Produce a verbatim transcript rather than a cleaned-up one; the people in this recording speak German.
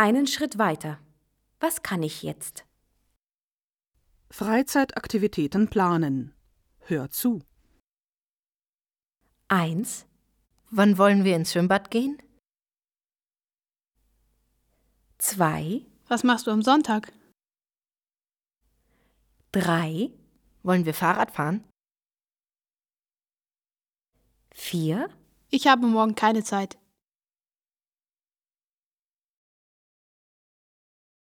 einen Schritt weiter. Was kann ich jetzt? Freizeitaktivitäten planen. Hör zu. Eins. Wann wollen wir ins Schwimmbad gehen? Zwei. Was machst du am Sonntag? Drei. Wollen wir Fahrrad fahren? Vier. Ich habe morgen keine Zeit.